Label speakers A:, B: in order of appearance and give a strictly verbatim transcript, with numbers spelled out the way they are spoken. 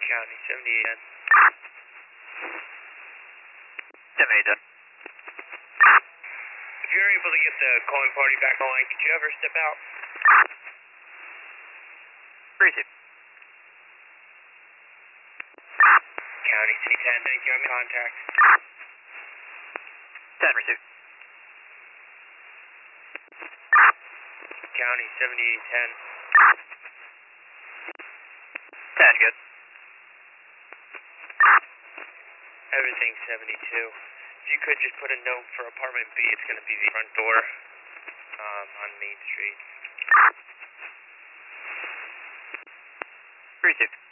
A: County, seventy-eight ten.
B: seventy-eight ten.
A: If you're able to get the calling party back online, could you ever step out?
B: Appreciate it.
A: County, City ten, thank you, I'm in contact.
B: ten received.
A: County, seventy-eight ten.
B: ten, good.
A: Everything seventy-two. If you could just put a note for apartment B, it's going to be the front door um, on Main Street.
B: Received.